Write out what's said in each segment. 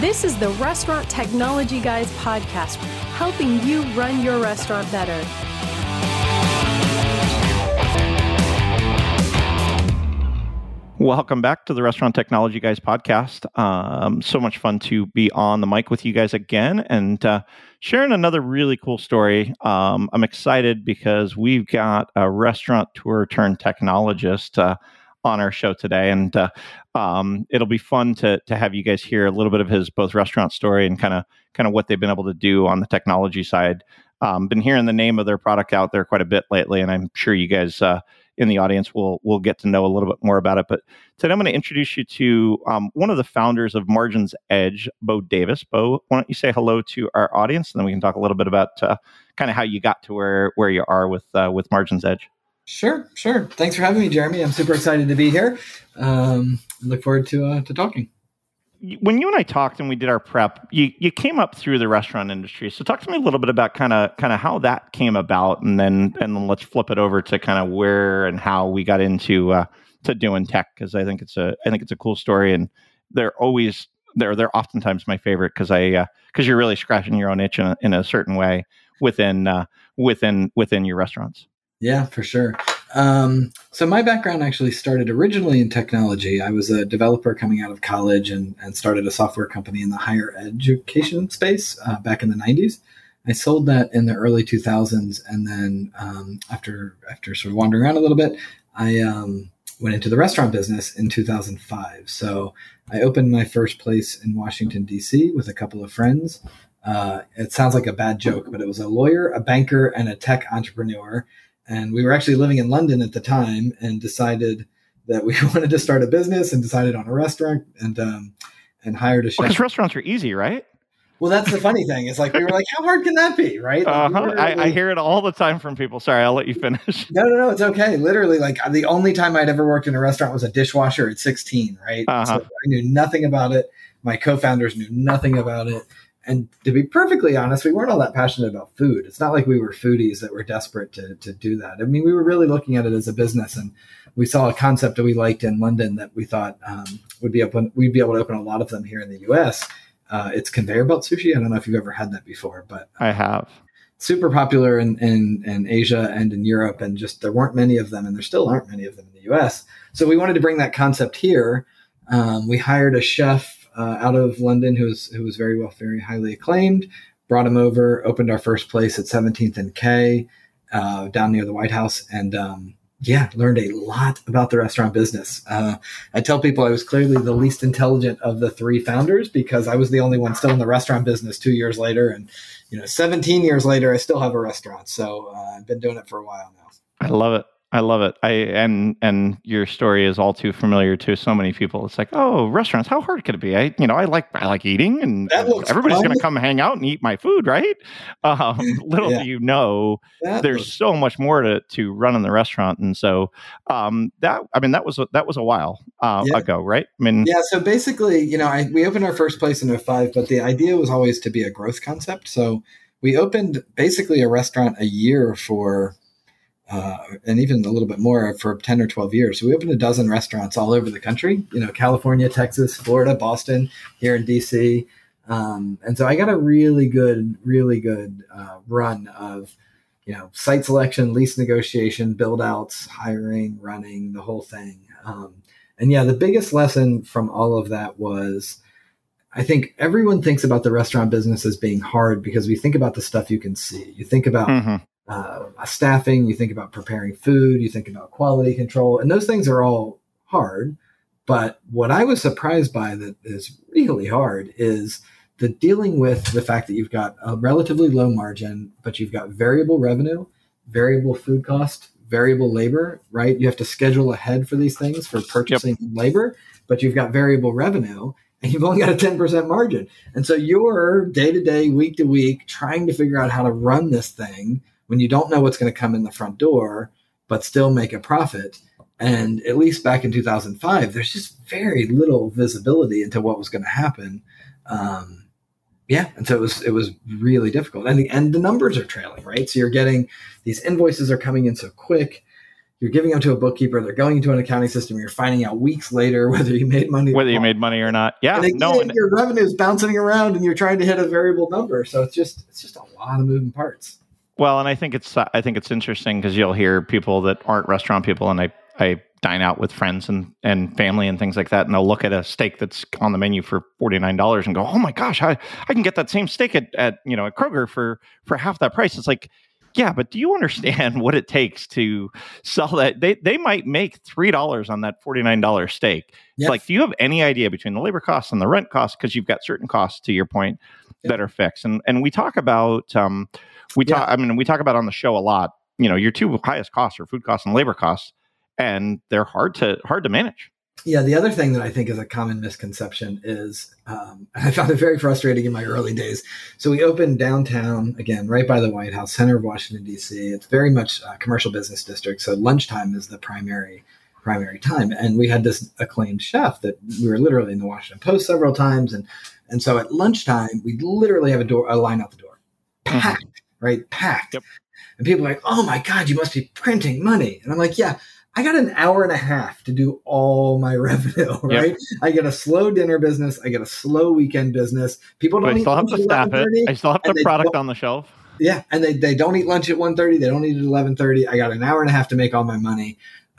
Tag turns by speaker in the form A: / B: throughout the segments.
A: This is the Restaurant Technology Guys podcast, helping you run your restaurant better.
B: Welcome back to the Restaurant Technology Guys podcast. So much fun to be on the mic with you guys again and sharing another really cool story. I'm excited because we've got a restaurateur turned technologist on our show today, and it'll be fun to have you guys hear a little bit of his both restaurant story and kind of what they've been able to do on the technology side. Been hearing the name of their product out there quite a bit lately, and I'm sure you guys in the audience will get to know a little bit more about it. But today I'm going to introduce you to one of the founders of Margins Edge, Bo Davis. Bo, why don't you say hello to our audience, and then we can talk a little bit about kind of how you got to where you are with Margins Edge.
C: Sure. Thanks for having me, Jeremy. I'm super excited to be here. Look forward to talking.
B: When you and I talked and we did our prep, you came up through the restaurant industry. So talk to me a little bit about kind of how that came about, and then let's flip it over to kind of where and how we got into to doing tech, because I think it's a cool story, and they're oftentimes my favorite because you're really scratching your own itch in a certain way within your restaurants.
C: Yeah, for sure. So my background actually started originally in technology. I was a developer coming out of college and started a software company in the higher education space back in the 90s. I sold that in the early 2000s. And then after sort of wandering around a little bit, I went into the restaurant business in 2005. So I opened my first place in Washington, D.C. with a couple of friends. It sounds like a bad joke, but it was a lawyer, a banker, and a tech entrepreneur. And we were actually living in London at the time and decided that we wanted to start a business and decided on a restaurant and hired a chef.
B: Because restaurants are easy, right?
C: Well, that's the funny thing. It's like, we were like, how hard can that be, right? Like,
B: I hear it all the time from people. Sorry, I'll let you finish.
C: No, it's okay. Literally, like the only time I'd ever worked in a restaurant was a dishwasher at 16, right? So I knew nothing about it. My co-founders knew nothing about it. And to be perfectly honest, we weren't all that passionate about food. It's not like we were foodies that were desperate to do that. I mean, we were really looking at it as a business, and we saw a concept that we liked in London that we thought we'd be able to open a lot of them here in the U.S. It's conveyor belt sushi. I don't know if you've ever had that before, but
B: I have.
C: Super popular in Asia and in Europe, and just there weren't many of them, and there still aren't many of them in the U.S. So we wanted to bring that concept here. We hired a chef out of London who was very highly acclaimed, brought him over, opened our first place at 17th and K down near the White House, and learned a lot about the restaurant business. I tell people I was clearly the least intelligent of the three founders because I was the only one still in the restaurant business 2 years later, and 17 years later I still have a restaurant. So I've been doing it for a while now.
B: I love it. And your story is all too familiar to so many people. It's like, oh, restaurants, how hard could it be? I like eating, and everybody's going to come hang out and eat my food, right? Do you know, there's so much more to run in the restaurant, and so that was a while ago, right? I mean,
C: So basically, we opened our first place in 2005, but the idea was always to be a growth concept. So we opened basically a restaurant a year for. And even a little bit more for 10 or 12 years. So we opened a dozen restaurants all over the country, California, Texas, Florida, Boston, here in DC. And so I got a really good run of, site selection, lease negotiation, build outs, hiring, running, the whole thing. The biggest lesson from all of that was, I think everyone thinks about the restaurant business as being hard because we think about the stuff you can see. You think about staffing, you think about preparing food, you think about quality control, and those things are all hard. But what I was surprised by that is really hard is the dealing with the fact that you've got a relatively low margin, but you've got variable revenue, variable food cost, variable labor, right? You have to schedule ahead for these things for purchasing labor, but you've got variable revenue and you've only got a 10% margin. And so you're day to day, week to week, trying to figure out how to run this thing when you don't know what's going to come in the front door, but still make a profit. And at least back in 2005, there's just very little visibility into what was going to happen. And so it was really difficult. And the numbers are trailing, right? So you're getting, these invoices are coming in so quick. you're giving them to a bookkeeper, they're going into an accounting system, you're finding out weeks later whether you made money
B: or not. Yeah.
C: And again, your revenue is bouncing around and you're trying to hit a variable number. So it's just a lot of moving parts.
B: Well, and I think it's interesting because you'll hear people that aren't restaurant people, and I dine out with friends and family and things like that, and they'll look at a steak that's on the menu for $49 and go, "Oh my gosh, I can get that same steak at Kroger for half that price." It's like, yeah, but do you understand what it takes to sell that? They might make $3 on that $49 steak. Yep. Like, do you have any idea between the labor costs and the rent costs? Because you've got certain costs, to your point, that are fixed. And we talk about we talk about on the show a lot. Your two highest costs are food costs and labor costs, and they're hard to manage.
C: Yeah, the other thing that I think is a common misconception is, I found it very frustrating in my early days. So we opened downtown, again, right by the White House, center of Washington, D.C. It's very much a commercial business district. So lunchtime is the primary time. And we had this acclaimed chef that we were literally in the Washington Post several times. And so at lunchtime, we literally have a line out the door. Packed, right? Packed. Yep. And people are like, "Oh my God, you must be printing money." And I'm like, yeah. I got an hour and a half to do all my revenue, right? Yep. I get a slow dinner business. I get a slow weekend business. People don't.
B: I still have to staff it. I still have the product on the shelf.
C: Yeah, and they don't eat lunch at 1:30. They don't eat at 11:30. I got an hour and a half to make all my money.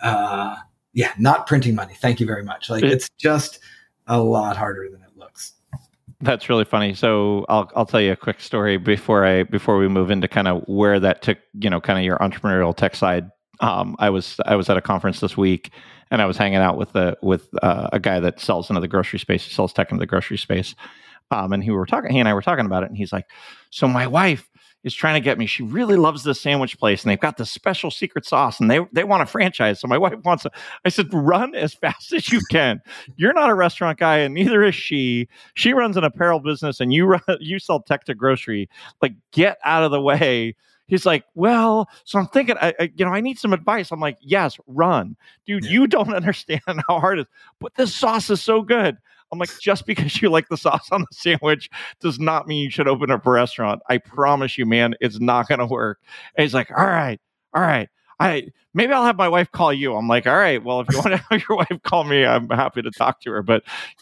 C: Not printing money. Thank you very much. Like, it's just a lot harder than it looks.
B: That's really funny. So I'll tell you a quick story before we move into kind of where that took, kind of your entrepreneurial tech side. I was at a conference this week, and I was hanging out with a guy that sells into the grocery space. He sells tech into the grocery space, and he and I were talking about it. And he's like, "So my wife is trying to get me. She really loves this sandwich place, and they've got this special secret sauce, and they want a franchise. So my wife wants to." I said, "Run as fast as you can. You're not a restaurant guy, and neither is she. She runs an apparel business, and you sell tech to grocery. Like, get out of the way." He's like, "Well, so I'm thinking, I need some advice." I'm like, "Yes, run. Dude, you don't understand how hard it is. But this sauce is so good." I'm like, "Just because you like the sauce on the sandwich does not mean you should open up a restaurant. I promise you, man, it's not going to work." And he's like, all right. Maybe I'll have my wife call you. I'm like, "All right, well, if you want to have your wife call me, I'm happy to talk to her." But,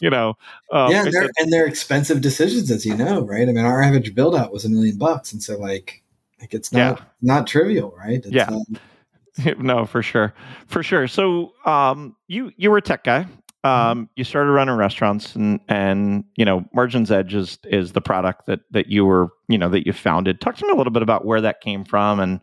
C: they're expensive decisions, as you know, right? I mean, our average build out was $1 million. And so it's not trivial, right?
B: No, for sure. So, you were a tech guy. You started running restaurants, and Margins Edge is the product that you were, that you founded. Talk to me a little bit about where that came from, and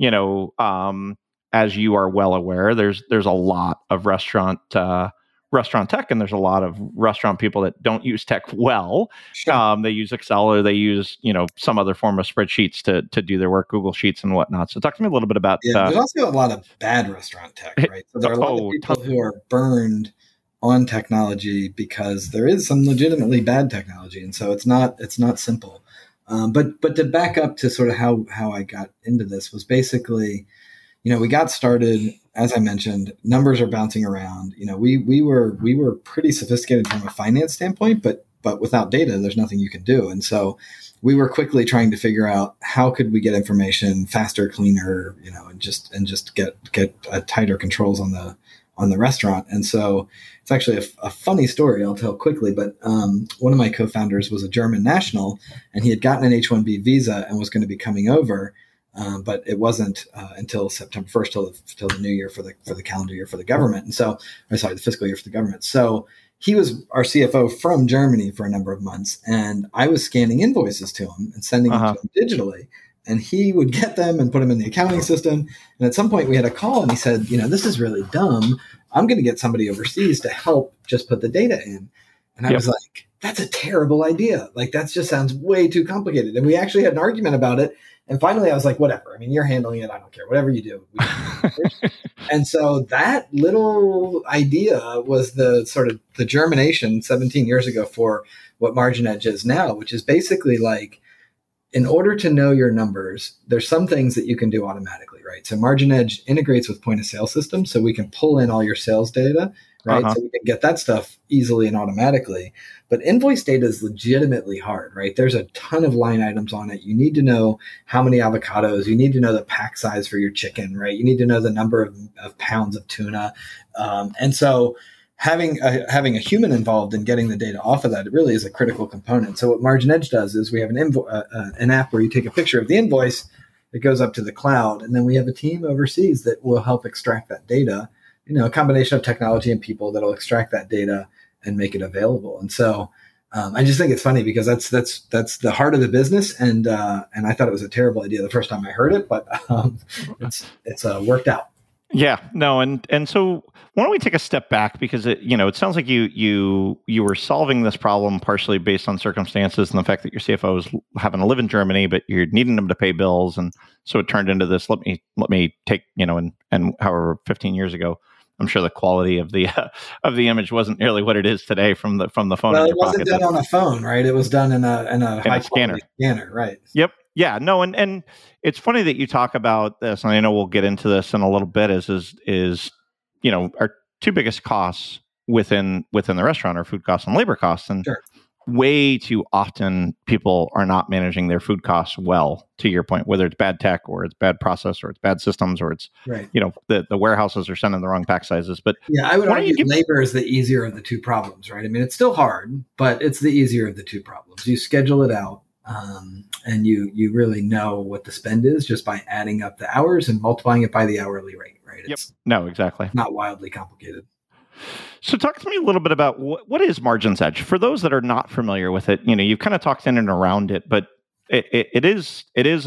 B: as you are well aware, there's a lot of restaurant tech, and there's a lot of restaurant people that don't use tech well. Sure. They use Excel, or they use some other form of spreadsheets to do their work, Google Sheets and whatnot. So talk to me a little bit about.
C: There's also a lot of bad restaurant tech, right? So there are a lot of people who are burned on technology because there is some legitimately bad technology, and so it's not simple. But to back up to sort of how I got into this was basically, we got started, as I mentioned, numbers are bouncing around. We were pretty sophisticated from a finance standpoint, but without data, there's nothing you can do. And so we were quickly trying to figure out how could we get information faster, cleaner, and just get tighter controls on the restaurant. And so it's actually a funny story I'll tell quickly, but one of my co-founders was a German national, and he had gotten an H-1B visa and was going to be coming over. But it wasn't until September 1st, till the new year for the calendar year for the government. And so, the fiscal year for the government. So he was our CFO from Germany for a number of months, and I was scanning invoices to him and sending them to him digitally. And he would get them and put them in the accounting system. And at some point we had a call, and he said, "This is really dumb. I'm going to get somebody overseas to help just put the data in." And I was like, "That's a terrible idea. Like, that just sounds way too complicated." And we actually had an argument about it. And finally, I was like, "Whatever. I mean, you're handling it. I don't care. Whatever you do." And so that little idea was the sort of the germination 17 years ago for what Margin Edge is now, which is basically like, in order to know your numbers, there's some things that you can do automatically, right? So Margin Edge integrates with point of sale systems, so we can pull in all your sales data right? So we can get that stuff easily and automatically. But invoice data is legitimately hard, right? There's a ton of line items on it. You need to know how many avocados. You need to know the pack size for your chicken, right? You need to know the number of pounds of tuna. And so having a human involved in getting the data off of that, it really is a critical component. So what Margin Edge does is we have an app where you take a picture of the invoice, it goes up to the cloud, and then we have a team overseas that will help extract that data, a combination of technology and people that'll extract that data and make it available. And so I just think it's funny because that's the heart of the business. And I thought it was a terrible idea the first time I heard it, but it's worked out.
B: Yeah, no. And so why don't we take a step back, because it sounds like you were solving this problem partially based on circumstances and the fact that your CFO was having to live in Germany, but you're needing them to pay bills. And so it turned into this, let me take, and however, 15 years ago, I'm sure the quality of the image wasn't nearly what it is today from the phone.
C: Well, it wasn't done on a phone, right? It was done in a high
B: scanner,
C: right?
B: Yep. Yeah. No. And it's funny that you talk about this, and I know we'll get into this in a little bit. Is our two biggest costs within the restaurant are food costs and labor costs, and
C: sure.
B: Way too often people are not managing their food costs well, to your point, whether it's bad tech or it's bad process or it's bad systems or it's,
C: right.
B: The warehouses are sending the wrong pack sizes. But
C: yeah, I would argue labor is the easier of the two problems, right? I mean, it's still hard, but it's the easier of the two problems. You schedule it out and you really know what the spend is just by adding up the hours and multiplying it by the hourly rate, right?
B: Yep. No, exactly.
C: Not wildly complicated.
B: So talk to me a little bit about what is Margin Edge for those that are not familiar with it. You've kind of talked in and around it, but it is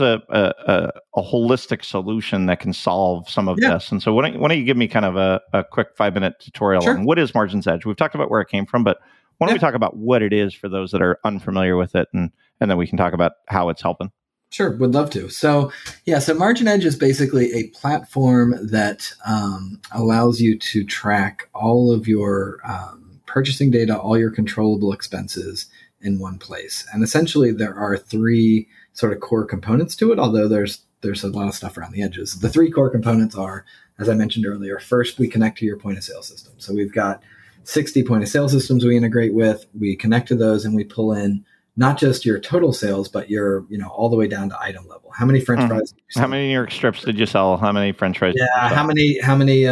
B: a holistic solution that can solve some of this. And so why don't you give me kind of a quick 5-minute tutorial
C: Sure.
B: on what is Margin Edge? We've talked about where it came from, but why don't we talk about what it is for those that are unfamiliar with it, and then we can talk about how it's helping.
C: Sure, would love to. So Margin Edge is basically a platform that allows you to track all of your purchasing data, all your controllable expenses in one place. And essentially, there are 3 sort of core components to it, although there's a lot of stuff around the edges. The 3 core components are, as I mentioned earlier, first, we connect to your point of sale system. So we've got 60 point of sale systems we integrate with. We connect to those and we pull in not just your total sales, but your, all the way down to item level. How many French fries?
B: How many New York strips did you sell? How many French fries?
C: Yeah. How many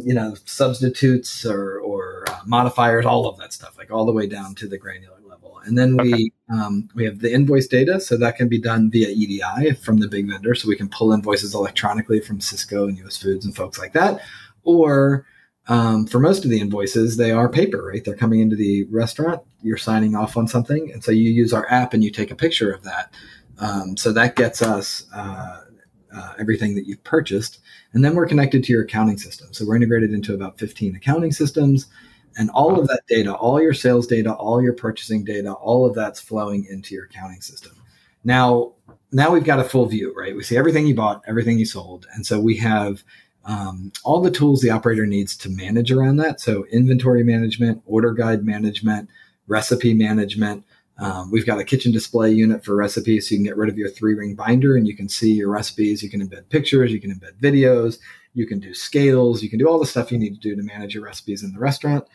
C: substitutes or modifiers, all of that stuff, like all the way down to the granular level. And then we have the invoice data. So that can be done via EDI from the big vendor. So we can pull invoices electronically from Cisco and US Foods and folks like that. Or for most of the invoices, they are paper, right? They're coming into the restaurant, you're signing off on something. And so you use our app and you take a picture of that. So that gets us everything that you've purchased. And then we're connected to your accounting system. So we're integrated into about 15 accounting systems. And all of that data, all your sales data, all your purchasing data, all of that's flowing into your accounting system. Now we've got a full view, right? We see everything you bought, everything you sold. And so we have all the tools the operator needs to manage around that. So inventory management, order guide management, recipe management. We've got a kitchen display unit for recipes. So you can get rid of your 3-ring binder and you can see your recipes. You can embed pictures, you can embed videos, you can do scales, you can do all the stuff you need to do to manage your recipes in the restaurant.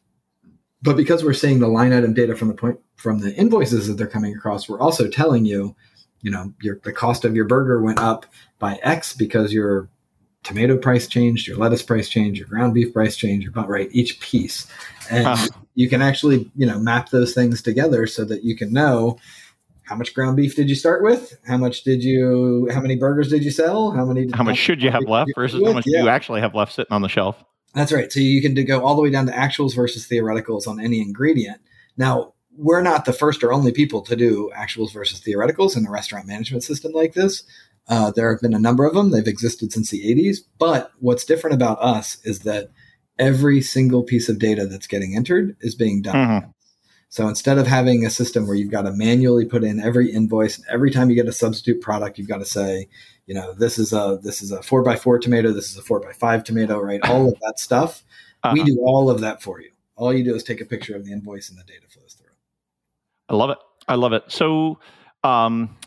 C: But because we're seeing the line item data from the invoices that they're coming across, we're also telling you, the cost of your burger went up by X because your tomato price changed, your lettuce price changed, your ground beef price changed, right? Each piece. And you can actually, map those things together so that you can know how much ground beef did you start with? How many burgers did you sell? How
B: much should you have left versus how much you actually have left sitting on the shelf?
C: That's right. So you can go all the way down to actuals versus theoreticals on any ingredient. Now, we're not the first or only people to do actuals versus theoreticals in a restaurant management system like this. There have been a number of them. They've existed since the 80s. But what's different about us is that every single piece of data that's getting entered is being done. Mm-hmm. So instead of having a system where you've got to manually put in every invoice, every time you get a substitute product, you've got to say, this is a 4x4 tomato, this is a 4x5 tomato, right? All of that stuff. We do all of that for you. All you do is take a picture of the invoice and the data flows through.
B: I love it. So,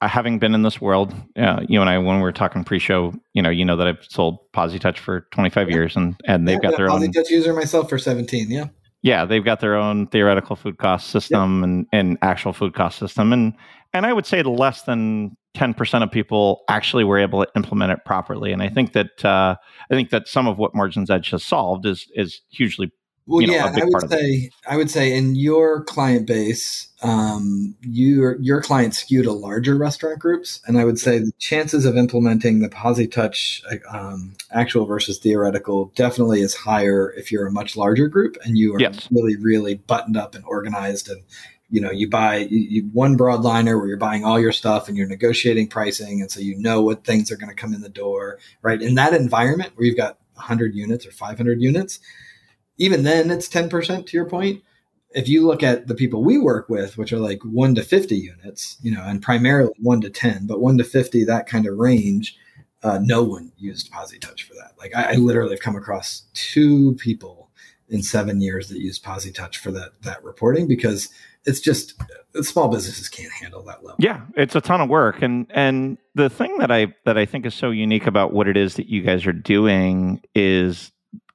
B: having been in this world, you and I, when we were talking pre-show, you know that I've sold PosiTouch for 25 years, and they've got their own
C: PosiTouch user myself for 17. Yeah.
B: Yeah, they've got their own theoretical food cost system and actual food cost system, and I would say less than 10% of people actually were able to implement it properly. And I think that some of what Margins Edge has solved is hugely.
C: Well, yeah, I would say in your client base, your clients skew to larger restaurant groups, and I would say the chances of implementing the PosiTouch actual versus theoretical definitely is higher if you're a much larger group and you are really, really buttoned up and organized, and you buy one broadliner where you're buying all your stuff and you're negotiating pricing, and so you know what things are going to come in the door, right? In that environment where you've got 100 units or 500 units. Even then, it's 10% to your point. If you look at the people we work with, which are like 1 to 50 units, and primarily 1 to 10, but 1 to 50, that kind of range, no one used PosiTouch for that. Like I literally have come across 2 people in 7 years that used PosiTouch for that reporting, because it's just small businesses can't handle that level.
B: Yeah, it's a ton of work, and the thing that I think is so unique about what it is that you guys are doing is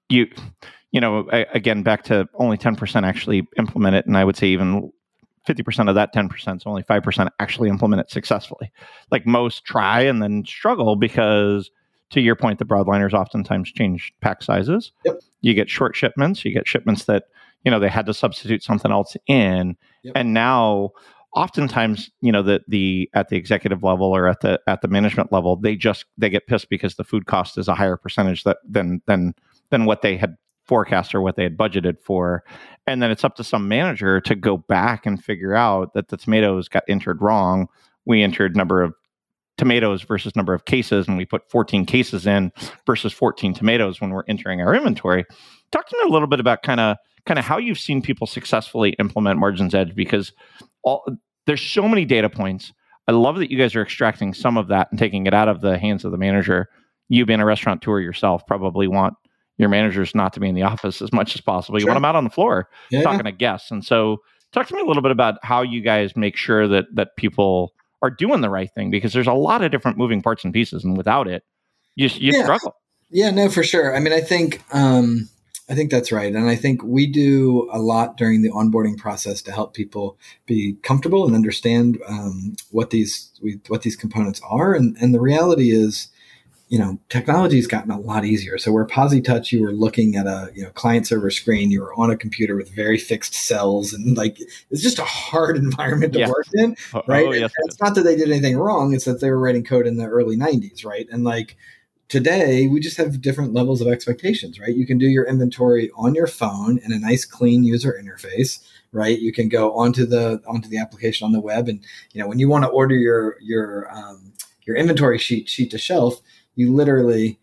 B: again, back to only 10% actually implement it. And I would say even 50% of that 10%, so only 5% actually implement it successfully. Like most try and then struggle because, to your point, the broadliners oftentimes change pack sizes.
C: Yep.
B: You get short shipments. You get shipments that, they had to substitute something else in. Yep. And now oftentimes, the at the executive level or at the management level, they get pissed because the food cost is a higher percentage than what they had forecast or what they had budgeted for. And then it's up to some manager to go back and figure out that the tomatoes got entered wrong. We entered number of tomatoes versus number of cases, and we put 14 cases in versus 14 tomatoes when we're entering our inventory. Talk to me a little bit about kind of how you've seen people successfully implement Margins Edge, because there's so many data points. I love that you guys are extracting some of that and taking it out of the hands of the manager. You being a restaurateur yourself probably want your managers not to be in the office as much as possible. You want them out on the floor talking to guests. And so talk to me a little bit about how you guys make sure that people are doing the right thing, because there's a lot of different moving parts and pieces, and without it, you struggle.
C: Yeah, no, for sure. I mean, I think that's right. And I think we do a lot during the onboarding process to help people be comfortable and understand what these components are. And the reality is, technology's gotten a lot easier. So where PosiTouch, you were looking at a client server screen, you were on a computer with very fixed cells, and it's just a hard environment to work in, right? Yes, it's not that they did anything wrong; it's that they were writing code in the early 90s, right? And today, we just have different levels of expectations, right? You can do your inventory on your phone in a nice, clean user interface, right? You can go onto the application on the web, and when you want to order your inventory sheet to shelf, you literally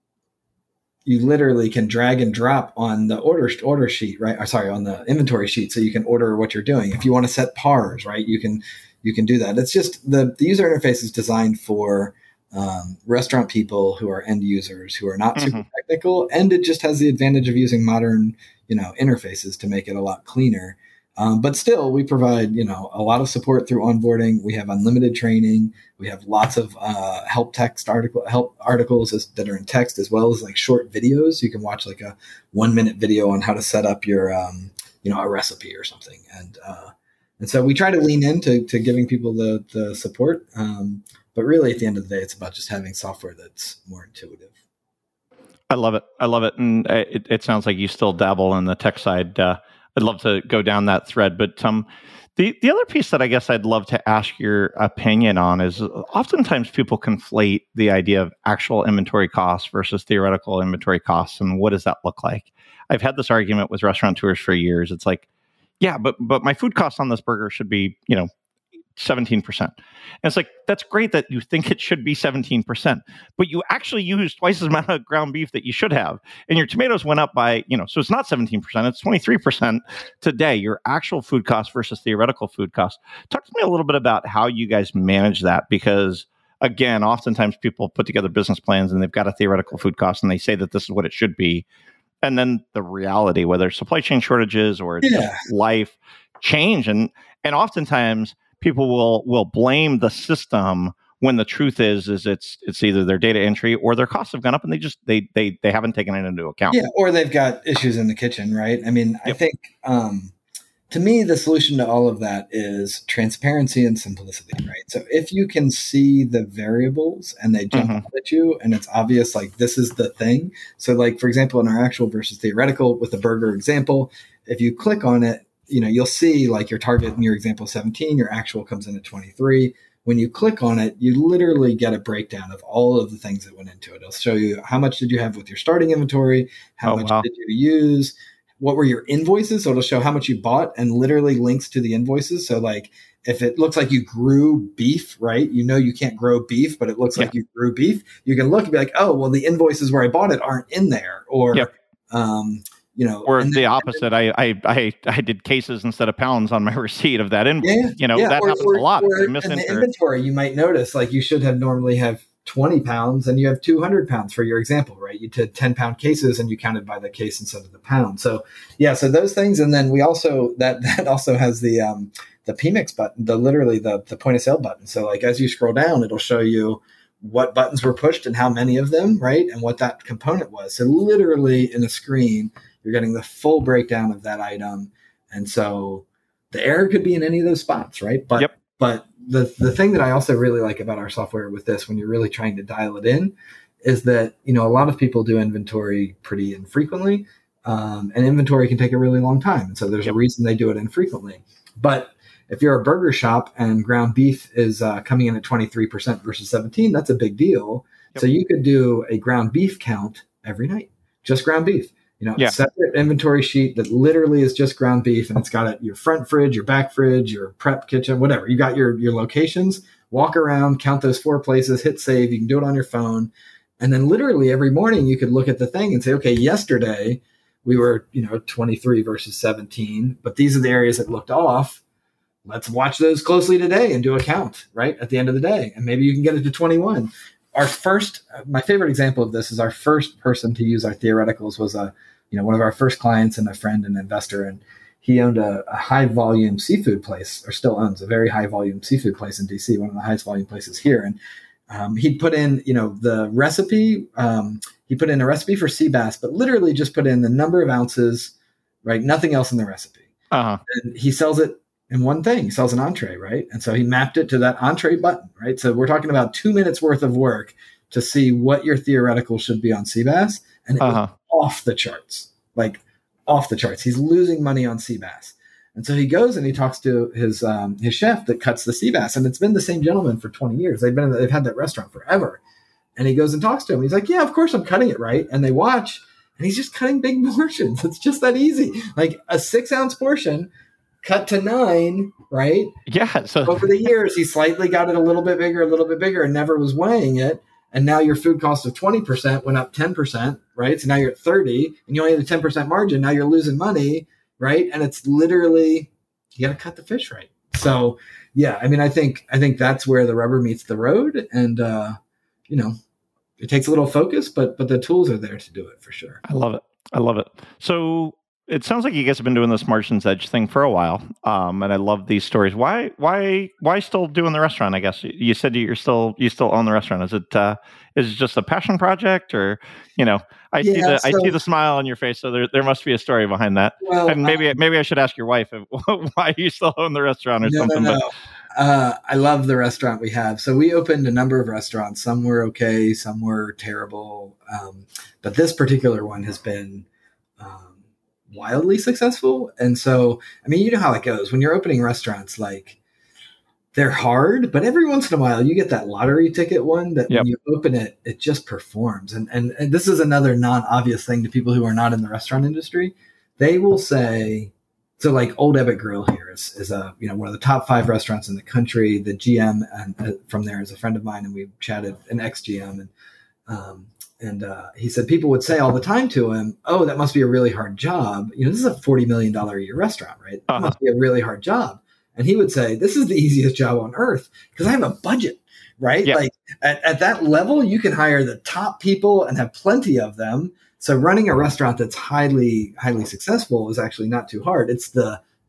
C: can drag and drop on the order sheet, right? Or sorry, on the inventory sheet, so you can order what you're doing. If you want to set pars, right, you can do that. It's just the user interface is designed for restaurant people who are end users who are not super technical, and it just has the advantage of using modern interfaces to make it a lot cleaner. But still, we provide, a lot of support through onboarding. We have unlimited training. We have lots of help articles that are in text, as well as short videos. You can watch a 1-minute video on how to set up your, a recipe or something. And so we try to lean into giving people the support. But really, at the end of the day, it's about just having software that's more intuitive.
B: I love it. And it sounds like you still dabble in the tech side. I'd love to go down that thread. But the other piece that I guess I'd love to ask your opinion on is oftentimes people conflate the idea of actual inventory costs versus theoretical inventory costs. And what does that look like? I've had this argument with restaurateurs for years. It's like, yeah, but my food cost on this burger should be, 17%. And it's like, that's great that you think it should be 17%, but you actually use twice as amount of ground beef that you should have. And your tomatoes went up by, so it's not 17%, it's 23% today, your actual food cost versus theoretical food cost. Talk to me a little bit about how you guys manage that, because again, oftentimes people put together business plans and they've got a theoretical food cost and they say that this is what it should be. And then the reality, whether it's supply chain shortages or just life change. And oftentimes people will blame the system when the truth is it's either their data entry or their costs have gone up and they haven't taken it into account.
C: Yeah, or they've got issues in the kitchen, right? I mean, I think to me, the solution to all of that is transparency and simplicity, right? So if you can see the variables and they jump out at you and it's obvious, like this is the thing. So like, for example, in our actual versus theoretical with the burger example, if you click on it, you'll see like your target in your example 17, your actual comes in at 23. When you click on it, you literally get a breakdown of all of the things that went into it. It'll show you how much did you have with your starting inventory, how much did you use, what were your invoices. So it'll show how much you bought and literally links to the invoices. So like if it looks like you grew beef, right? You can't grow beef, but it looks like you grew beef. You can look and be like, oh, well, the invoices where I bought it aren't in there. Or,
B: or the opposite. I did cases instead of pounds on my receipt of that invoice. That happens a lot.
C: In the inventory, you might notice like you should have normally have 20 pounds and you have 200 pounds for your example, right? You did 10-pound cases and you counted by the case instead of the pound. So so those things. And then we also, that also has the PMIX button, the point of sale button. So like, as you scroll down, it'll show you what buttons were pushed and how many of them, right? And what that component was. So literally in a screen, you're getting the full breakdown of that item. And so the error could be in any of those spots, right? But the thing that I also really like about our software with this, when you're really trying to dial it in, is that, a lot of people do inventory pretty infrequently, and inventory can take a really long time. And so there's a reason they do it infrequently. But if you're a burger shop and ground beef is coming in at 23% versus 17, that's a big deal. So you could do a ground beef count every night, just ground beef. Separate inventory sheet that literally is just ground beef, and it's got your front fridge, your back fridge, your prep kitchen, whatever. You got your locations, walk around, count those 4 places, hit save. You can do it on your phone. And then literally every morning you could look at the thing and say, okay, yesterday we were, 23 versus 17, but these are the areas that looked off. Let's watch those closely today and do a count right at the end of the day. And maybe you can get it to 21. My favorite example of this is our first person to use our theoreticals was one of our first clients and a friend and investor. And he owned a high volume seafood place, or still owns a very high volume seafood place in DC, one of the highest volume places here. And he'd put in, the recipe, he put in a recipe for sea bass, but literally just put in the number of ounces, right? Nothing else in the recipe. And he sells it in one thing. He sells an entree, right? And so he mapped it to that entree button, right? So we're talking about 2 minutes worth of work to see what your theoretical should be on sea bass. And it was off the charts, like off the charts. He's losing money on sea bass. And so he goes and he talks to his chef that cuts the sea bass. And it's been the same gentleman for 20 years. They've had that restaurant forever. And he goes and talks to him. He's like, yeah, of course I'm cutting it right. And they watch, and he's just cutting big portions. It's just that easy. Like a 6-ounce portion cut to 9, right?
B: Yeah. So
C: over the years, he slightly got it a little bit bigger and never was weighing it. And now your food cost of 20% went up 10%, right? So now you're at 30 and you only had a 10% margin. Now you're losing money, right? And it's literally, you got to cut the fish right. So yeah, I mean, I think that's where the rubber meets the road. And, it takes a little focus, but the tools are there to do it for sure.
B: I love it. So it sounds like you guys have been doing this Margins Edge thing for a while, and I love these stories. Why still doing the restaurant? I guess you said you still own the restaurant. Is it just a passion project, or I see the smile on your face, so there must be a story behind that. Well, and maybe I should ask your wife why you still own the restaurant or something.
C: No. I love the restaurant we have. So we opened a number of restaurants. Some were okay, some were terrible, but this particular one has been wildly successful. And so, I mean, you know how it goes when you're opening restaurants, like they're hard, but every once in a while you get that lottery ticket one that when you open it, it just performs. And this is another non-obvious thing to people who are not in the restaurant industry. They will say, so like Old Ebbitt Grill here is a, one of the top 5 restaurants in the country. The GM and from there is a friend of mine, and we chatted, an ex-GM, and he said people would say all the time to him, oh, that must be a really hard job. This is a $40 million a year restaurant, right? That must be a really hard job. And he would say, this is the easiest job on earth because I have a budget, right? Yeah. Like at that level, you can hire the top people and have plenty of them. So running a restaurant that's highly, highly successful is actually not too hard. It's the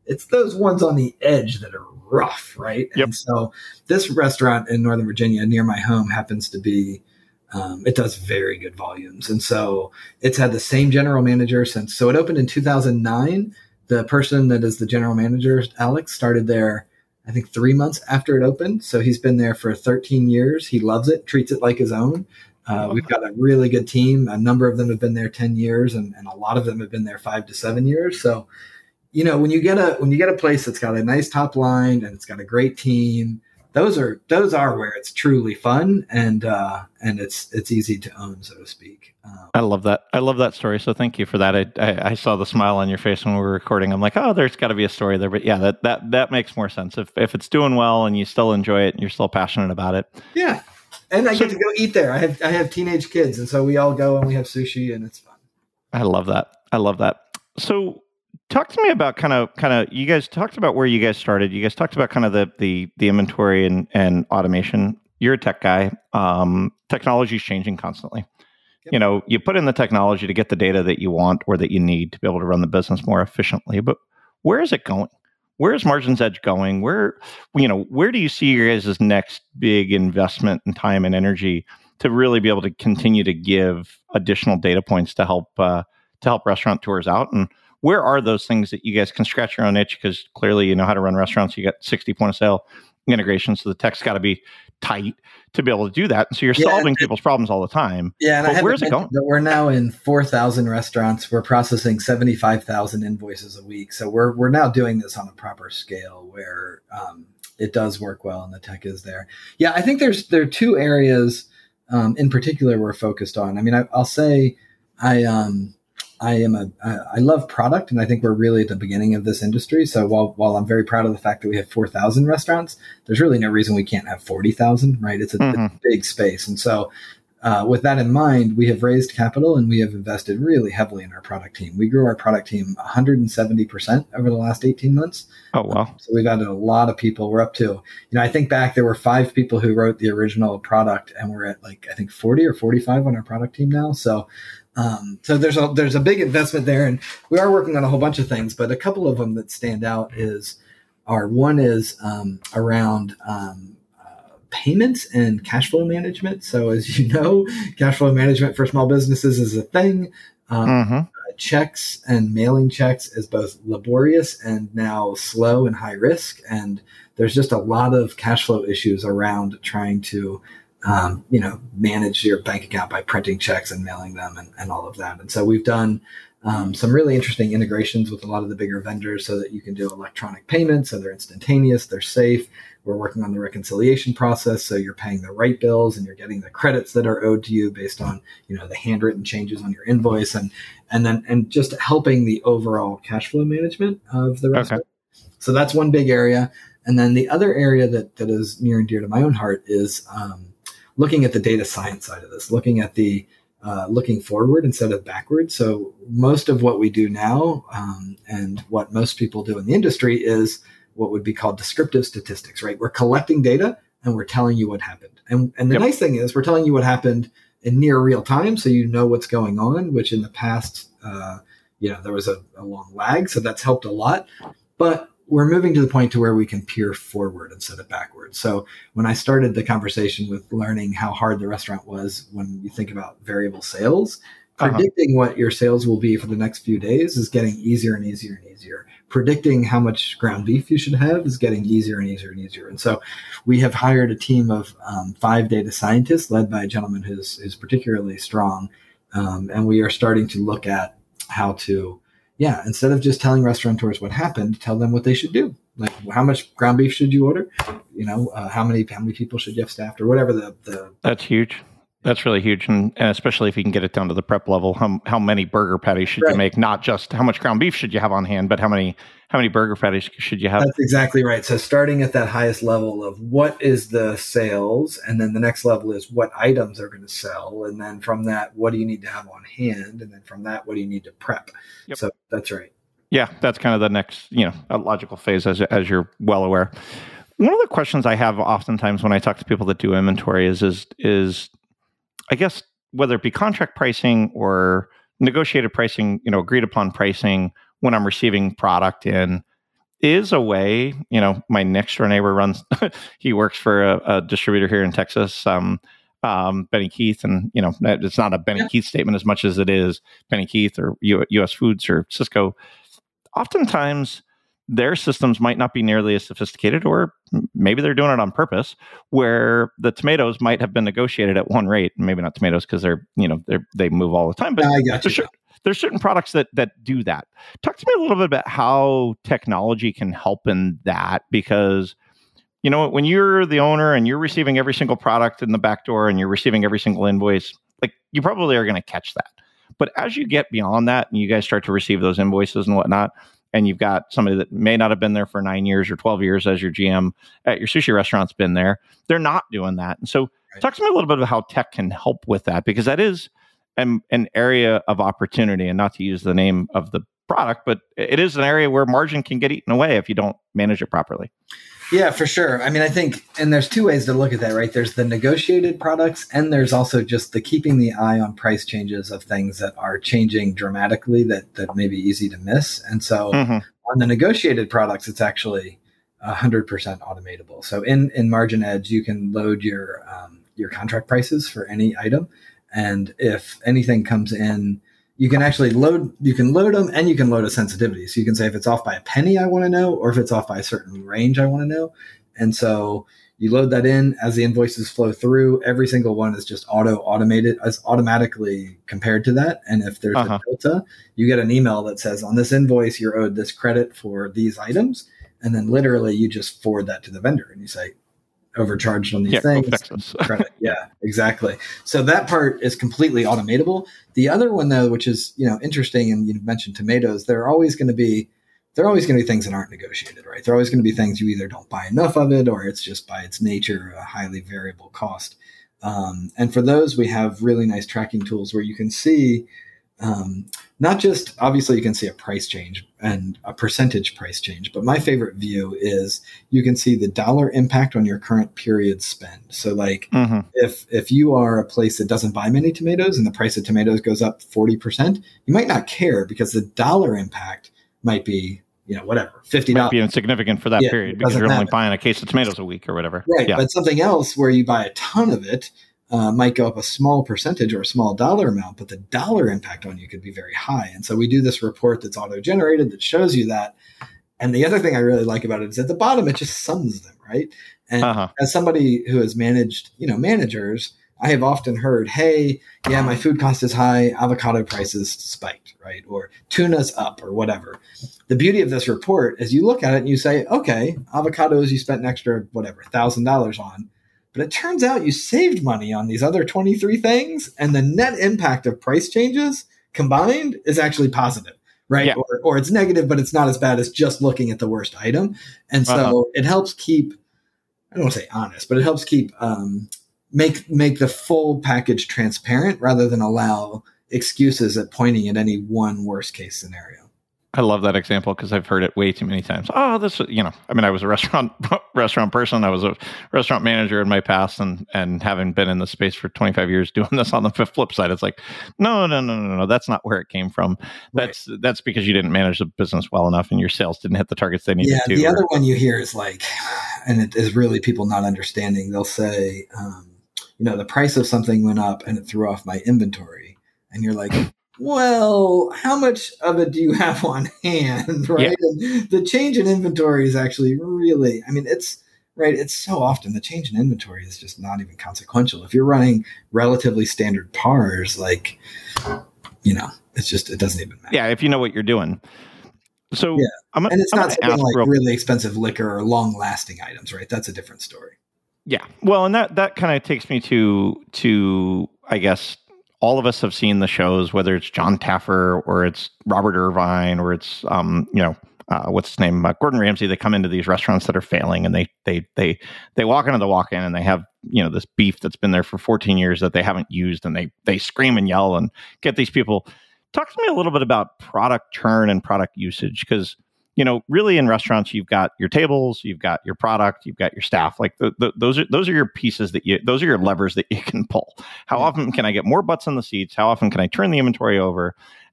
C: it's those ones on the edge that are rough, right?
B: Yep.
C: And so this restaurant in Northern Virginia near my home happens to be, it does very good volumes. And so it's had the same general manager since, so it opened in 2009. The person that is the general manager, Alex, started there, I think 3 months after it opened. So he's been there for 13 years. He loves it, treats it like his own. We've got a really good team. A number of them have been there 10 years and a lot of them have been there 5 to 7 years. So, when you get a place that's got a nice top line and it's got a great team, those are where it's truly fun and it's easy to own, so to speak.
B: I love that. I love that story. So thank you for that. I saw the smile on your face when we were recording. I'm like, oh, there's got to be a story there. But yeah, that makes more sense. If it's doing well and you still enjoy it and you're still passionate about it.
C: Yeah. And I get to go eat there. I have teenage kids, and so we all go and we have sushi, and it's fun.
B: I love that. So talk to me about kind of you guys talked about where you guys started. You guys talked about kind of the inventory and automation. You're a tech guy. Technology is changing constantly. Yep. You put in the technology to get the data that you want or that you need to be able to run the business more efficiently. But where is it going? Where is Margins Edge going? Where do you see your guys' next big investment in time and energy to really be able to continue to give additional data points to help restaurateurs out? And where are those things that you guys can scratch your own itch? Because clearly you know how to run restaurants. You got 60 point of sale integrations, so the tech's got to be tight to be able to do that. And so you're solving people's problems all the time.
C: Yeah, and
B: where's it going?
C: We're now in 4,000 restaurants. We're processing 75,000 invoices a week. So we're now doing this on a proper scale where it does work well and the tech is there. Yeah, I think there are two areas in particular we're focused on. I mean, I'll say I love product, and I think we're really at the beginning of this industry. So while I'm very proud of the fact that we have 4,000 restaurants, there's really no reason we can't have 40,000, right? It's a big space. And so with that in mind, we have raised capital and we have invested really heavily in our product team. We grew our product team 170% over the last 18 months.
B: Oh, wow.
C: So we've added a lot of people. We're up to, I think back, there were 5 people who wrote the original product, and we're at I think 40 or 45 on our product team now. So there's a big investment there, and we are working on a whole bunch of things, but a couple of them that stand out one is around payments and cash flow management. So as you know, cash flow management for small businesses is a thing. Checks and mailing checks is both laborious and now slow and high risk. And there's just a lot of cash flow issues around trying to manage your bank account by printing checks and mailing them and all of that. And so we've done some really interesting integrations with a lot of the bigger vendors so that you can do electronic payments. So they're instantaneous, they're safe. We're working on the reconciliation process. So you're paying the right bills and you're getting the credits that are owed to you based on, the handwritten changes on your invoice and just helping the overall cash flow management of the restaurant. Okay. So that's one big area. And then the other area that is near and dear to my own heart is looking at the data science side of this, looking at the looking forward instead of backwards. So most of what we do now and what most people do in the industry is what would be called descriptive statistics, right? We're collecting data and we're telling you what happened. And the nice thing is we're telling you what happened in near real time. So you know what's going on, which in the past, there was a long lag. So that's helped a lot. But we're moving to the point to where we can peer forward instead of backwards. So when I started the conversation with learning how hard the restaurant was, when you think about variable sales, predicting what your sales will be for the next few days is getting easier and easier and easier. Predicting how much ground beef you should have is getting easier and easier and easier. And so we have hired a team of 5 data scientists led by a gentleman who's particularly strong. And we are starting to look at how to, instead of just telling restaurateurs what happened, tell them what they should do. Like how much ground beef should you order? How many people should you have staffed or whatever the
B: That's huge. That's really huge. And especially if you can get it down to the prep level, how many burger patties should you make? Not just how much ground beef should you have on hand, but how many burger patties should you have?
C: That's exactly right. So starting at that highest level of what is the sales, and then the next level is what items are going to sell. And then from that, what do you need to have on hand? And then from that, what do you need to prep? Yep. So that's right.
B: Yeah, that's kind of the next, a logical phase as you're well aware. One of the questions I have oftentimes when I talk to people that do inventory is I guess whether it be contract pricing or negotiated pricing, agreed upon pricing when I'm receiving product in, is a way, my next door neighbor runs, he works for a distributor here in Texas, Benny Keith. And, it's not a Benny Keith statement as much as it is Benny Keith or US Foods or Cisco. Oftentimes, their systems might not be nearly as sophisticated, or maybe they're doing it on purpose, where the tomatoes might have been negotiated at one rate. Maybe not tomatoes because they move all the time, but there's certain products that do that. Talk to me a little bit about how technology can help in that, because when you're the owner and you're receiving every single product in the back door and you're receiving every single invoice, like, you probably are going to catch that. But as you get beyond that and you guys start to receive those invoices and whatnot, and you've got somebody that may not have been there for 9 years or 12 years as your GM at your sushi restaurant's been there, they're not doing that. And so talk to me a little bit about how tech can help with that, because that is an area of opportunity, and not to use the name of the product, but it is an area where margin can get eaten away if you don't manage it properly.
C: Yeah, for sure. I mean, I think, and there's two ways to look at that, right? There's the negotiated products, and there's also just the keeping the eye on price changes of things that are changing dramatically that may be easy to miss. And so on the negotiated products, it's actually 100% automatable. So in Margin Edge, you can load your contract prices for any item. And if anything comes in, you can actually load them, and you can load a sensitivity. So you can say, if it's off by a penny, I want to know, or if it's off by a certain range, I want to know. And so you load that in as the invoices flow through. Every single one is just automated, as automatically compared to that. And if there's a delta, you get an email that says, on this invoice, you're owed this credit for these items. And then literally you just forward that to the vendor and you say, overcharged on these things. Credit. Yeah, exactly. So that part is completely automatable. The other one, though, which is interesting, and you mentioned tomatoes, there are always going to be things that aren't negotiated, right? There are always going to be things you either don't buy enough of it, or it's just by its nature a highly variable cost. And for those, we have really nice tracking tools where you can see not just, obviously you can see a price change and a percentage price change, but my favorite view is you can see the dollar impact on your current period spend. So like if you are a place that doesn't buy many tomatoes and the price of tomatoes goes up 40%, you might not care because the dollar impact might be, whatever, $50.
B: Might be insignificant for that period because you're only buying a case of tomatoes a week or whatever.
C: Right. Yeah. But something else where you buy a ton of it, might go up a small percentage or a small dollar amount, but the dollar impact on you could be very high. And so we do this report that's auto-generated that shows you that. And the other thing I really like about it is at the bottom, it just sums them, right? And as somebody who has managed, managers, I have often heard, hey, yeah, my food cost is high, avocado prices spiked, right? Or tuna's up or whatever. The beauty of this report is you look at it and you say, okay, avocados you spent an extra, $1,000 on. But it turns out you saved money on these other 23 things, and the net impact of price changes combined is actually positive, right? Yeah. Or it's negative, but it's not as bad as just looking at the worst item. And so it helps keep, I don't want to say honest, but it helps keep make the full package transparent rather than allow excuses at pointing at any one worst case scenario.
B: I love that example because I've heard it way too many times. Oh, this, I was a restaurant person. I was a restaurant manager in my past, and having been in the space for 25 years doing this on the flip side, it's like, no. That's not where it came from. That's because you didn't manage the business well enough and your sales didn't hit the targets they needed to.
C: The other one you hear is like, and it is really people not understanding. They'll say, the price of something went up and it threw off my inventory. And you're like, well, how much of it do you have on hand, right? Yeah. And the change in inventory is actually really, it's so often the change in inventory is just not even consequential. If you're running relatively standard PARs, it's just, it doesn't even matter.
B: Yeah, if you know what you're doing. So,
C: yeah. And it's not something like really expensive liquor or long lasting items, right? That's a different story.
B: Yeah. Well, and that kind of takes me to, I guess, all of us have seen the shows, whether it's John Taffer or it's Robert Irvine or it's, what's his name, Gordon Ramsay. They come into these restaurants that are failing, and they walk into the walk-in, and they have this beef that's been there for 14 years that they haven't used, and they scream and yell and get these people. Talk to me a little bit about product churn and product usage, because really in restaurants, you've got your tables, you've got your product, you've got your staff. Like those are your pieces those are your levers that you can pull. How often can I get more butts in the seats? How often can I turn the inventory over?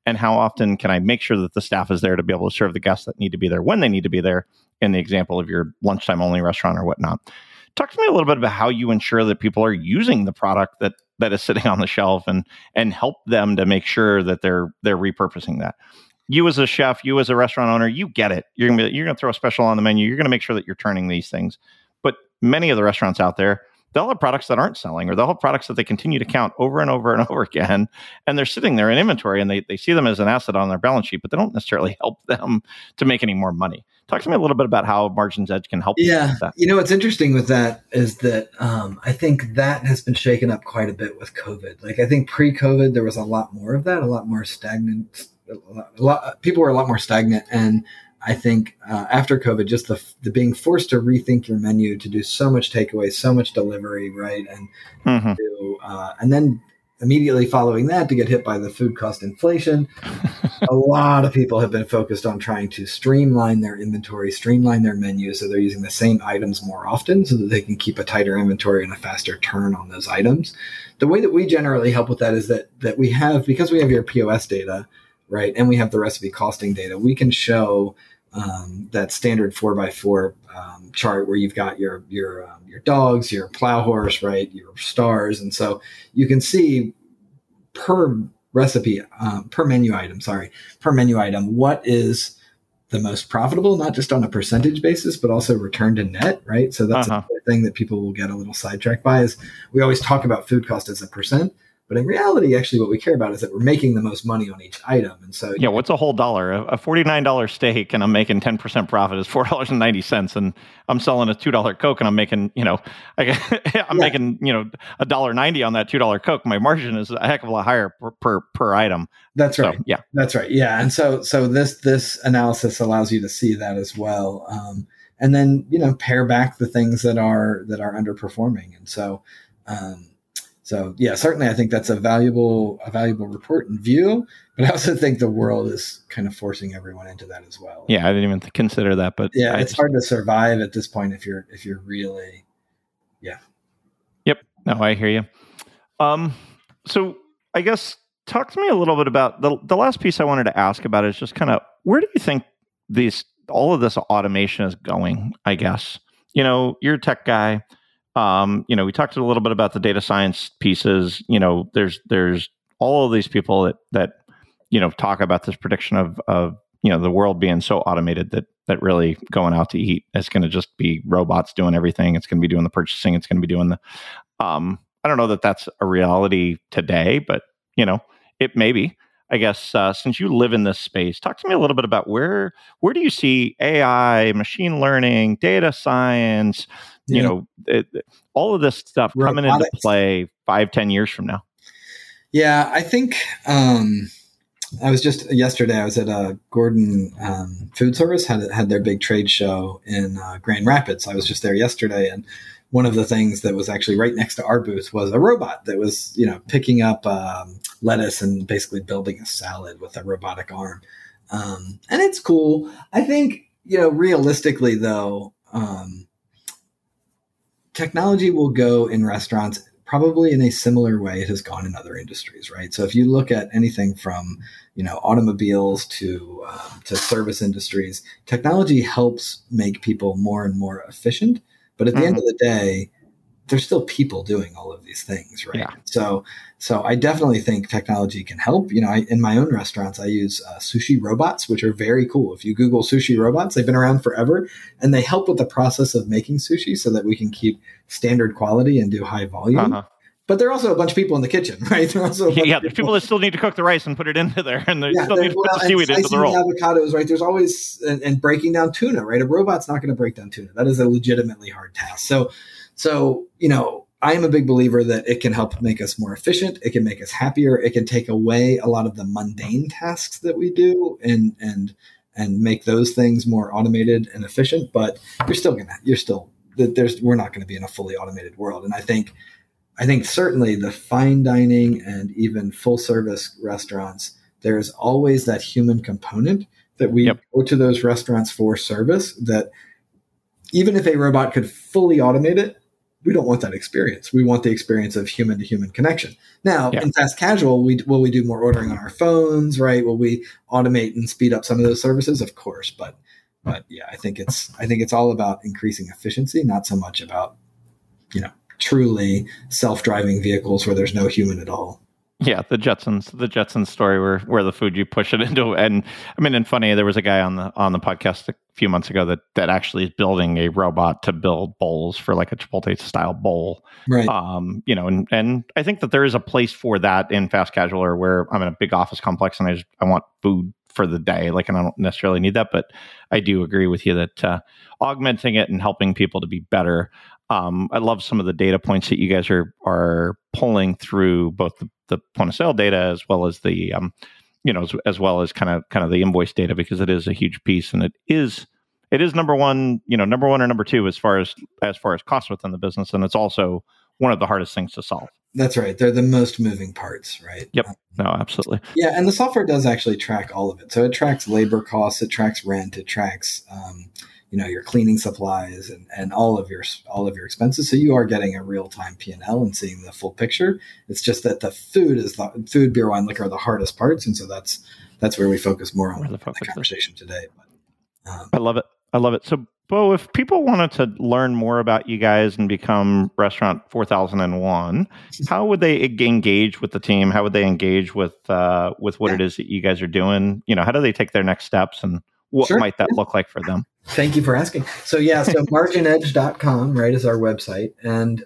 B: and how often can I make sure that the staff is there to be able to serve the guests that need to be there when they need to be there, in the example of your lunchtime only restaurant or whatnot. Talk to me a little bit about how you ensure that people are using the product that is sitting on the shelf, and help them to make sure that they're repurposing that. You as a chef, you as a restaurant owner, you get it. You're gonna throw a special on the menu. You're gonna make sure that you're turning these things. But many of the restaurants out there, they'll have products that aren't selling, or they'll have products that they continue to count over and over and over again, and they're sitting there in inventory, and they see them as an asset on their balance sheet, but they don't necessarily help them to make any more money. Talk to me a little bit about how Margins Edge can help.
C: Yeah,
B: that.
C: What's interesting with that is that I think that has been shaken up quite a bit with COVID. Like, I think pre-COVID there was a lot more of that, a lot more stagnant. People were a lot more stagnant, and I think after COVID, just the being forced to rethink your menu, to do so much takeaway, so much delivery, right, and then immediately following that, to get hit by the food cost inflation. A lot of people have been focused on trying to streamline their inventory, streamline their menu, so they're using the same items more often so that they can keep a tighter inventory and a faster turn on those items. The way that we generally help with that is that we have, because we have your POS data, right, and we have the recipe costing data, we can show that standard 4x4 chart where you've got your dogs, your plow horse, right, your stars, and so you can see per recipe, per menu item, what is the most profitable, not just on a percentage basis, but also return to net, right? So that's a thing that people will get a little sidetracked by, is we always talk about food cost as a percent. But in reality, actually, what we care about is that we're making the most money on each item. And so,
B: what's a whole dollar? A $49 steak, and I'm making 10% profit, is $4.90, and I'm selling a $2 Coke, and I'm making, making, $1.90 on that $2 Coke. My margin is a heck of a lot higher per item.
C: That's right.
B: So,
C: that's right. Yeah, and so this analysis allows you to see that as well, and then pare back the things that are underperforming, and so. So yeah, certainly I think that's a valuable report and view, but I also think the world is kind of forcing everyone into that as well.
B: Yeah, I didn't even consider that, but
C: yeah, it's hard to survive at this point if you're really, yeah.
B: Yep. No, I hear you. So I guess talk to me a little bit about the last piece I wanted to ask about is just kind of, where do you think all of this automation is going? I guess, you're a tech guy. We talked a little bit about the data science pieces. There's all of these people that talk about this prediction of the world being so automated that really going out to eat is going to just be robots doing everything. It's going to be doing the purchasing. It's going to be doing the, I don't know that that's a reality today, but it may be. I guess since you live in this space, talk to me a little bit about where do you see AI, machine learning, data science, all of this stuff coming into play 5-10 years from now?
C: Yeah, I think I was just yesterday. I was at Gordon Food Service had their big trade show in Grand Rapids. I was just there yesterday, and one of the things that was actually right next to our booth was a robot that was picking up lettuce and basically building a salad with a robotic arm, and it's cool. I think realistically though. Technology will go in restaurants probably in a similar way it has gone in other industries, right? So if you look at anything from, automobiles to service industries, technology helps make people more and more efficient. But at the end of the day, there's still people doing all of these things, right? Yeah. So I definitely think technology can help. In my own restaurants, I use sushi robots, which are very cool. If you Google sushi robots, they've been around forever, and they help with the process of making sushi so that we can keep standard quality and do high volume. But there are also a bunch of people in the kitchen, right? There are also
B: there's people that still need to cook the rice and put it into there, and they still need to put the seaweed into the roll.
C: Avocados, right? There's always and breaking down tuna, right? A robot's not going to break down tuna. That is a legitimately hard task. So I am a big believer that it can help make us more efficient. It can make us happier. It can take away a lot of the mundane tasks that we do and make those things more automated and efficient. But we're not going to be in a fully automated world. And I think certainly the fine dining and even full service restaurants, there's always that human component that we go to those restaurants for service, that even if a robot could fully automate it, we don't want that experience. We want the experience of human to human connection. Now, in fast casual, will we do more ordering on our phones, right? Will we automate and speed up some of those services? Of course, but yeah, I think it's all about increasing efficiency, not so much about, truly self-driving vehicles where there's no human at all.
B: Yeah, the Jetsons story where the food you push it into, and funny, there was a guy on the podcast a few months ago that actually is building a robot to build bowls for like a Chipotle style bowl,
C: right?
B: And I think that there is a place for that in fast casual, or where I'm in a big office complex and I want food for the day, and I don't necessarily need that, but I do agree with you that augmenting it and helping people to be better. I love some of the data points that you guys are pulling through, both the point of sale data as well as the as well as kind of the invoice data, because it is a huge piece, and it is number one or number two as far as cost within the business, and it's also one of the hardest things to solve.
C: That's right. They're the most moving parts, right?
B: Yep. No, absolutely.
C: Yeah, and the software does actually track all of it. So it tracks labor costs, it tracks rent, it tracks your cleaning supplies and all of your expenses. So you are getting a real time P&L and seeing the full picture. It's just that the food, beer, wine, liquor are the hardest parts, and so that's where we focus more on the conversation today. But,
B: I love it. So, Bo, if people wanted to learn more about you guys and become Restaurant 4001, how would they engage with the team? How would they engage with what it is that you guys are doing? How do they take their next steps, and what might that look like for them?
C: Thank you for asking. So marginedge.com, right, is our website. And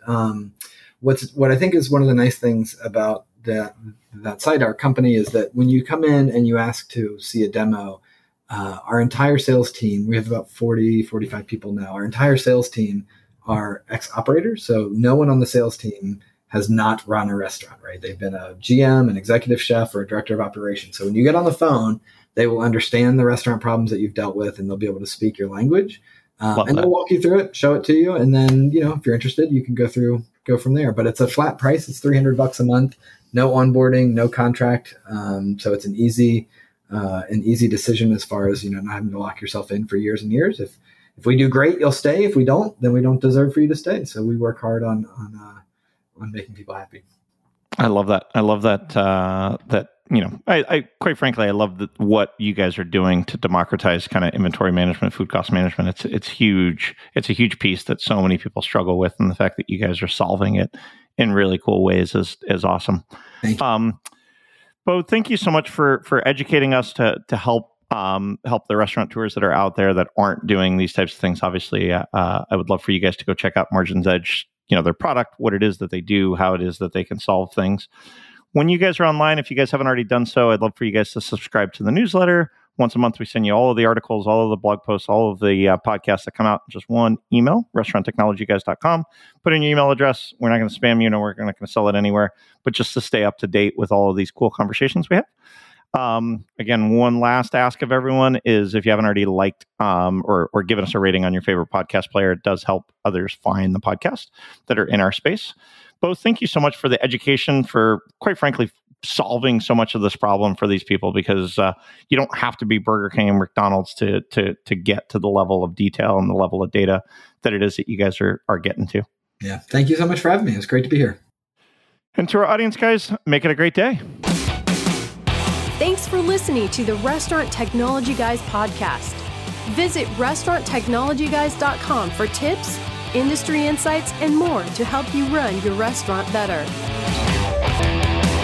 C: what I think is one of the nice things about that site, our company, is that when you come in and you ask to see a demo, our entire sales team, we have about 45 people now. Our entire sales team are ex-operators. So no one on the sales team has not run a restaurant, right? They've been a GM, an executive chef, or a director of operations. So when you get on the phone, they will understand the restaurant problems that you've dealt with, and they'll be able to speak your language. And they'll walk you through it, show it to you. And then, if you're interested, you can go from there. But it's a flat price. It's $300 a month, no onboarding, no contract. So it's an easy decision as far as, not having to lock yourself in for years and years. If we do great, you'll stay. If we don't, then we don't deserve for you to stay. So we work hard on making people happy.
B: I love that. I quite frankly, I love what you guys are doing to democratize kind of inventory management, food cost management. It's huge. It's a huge piece that so many people struggle with, and the fact that you guys are solving it in really cool ways is awesome.
C: Thank you.
B: Bo, thank you so much for educating us to help the restaurateurs that are out there that aren't doing these types of things. Obviously, I would love for you guys to go check out Margins Edge, their product, what it is that they do, how it is that they can solve things. When you guys are online, if you guys haven't already done so, I'd love for you guys to subscribe to the newsletter. Once a month, we send you all of the articles, all of the blog posts, all of the podcasts that come out in just one email, restauranttechnologyguys.com. Put in your email address. We're not going to spam you. We're not going to sell it anywhere, but just to stay up to date with all of these cool conversations we have. Again, one last ask of everyone is, if you haven't already liked or given us a rating on your favorite podcast player, it does help others find the podcast that are in our space. Both, thank you so much for the education, for, quite frankly, solving so much of this problem for these people, because you don't have to be Burger King and McDonald's to get to the level of detail and the level of data that it is that you guys are getting to.
C: Yeah. Thank you so much for having me. It's great to be here.
B: And to our audience, guys, make it a great day.
A: Thanks for listening to the Restaurant Technology Guys podcast. Visit restauranttechnologyguys.com for tips, industry insights, and more to help you run your restaurant better.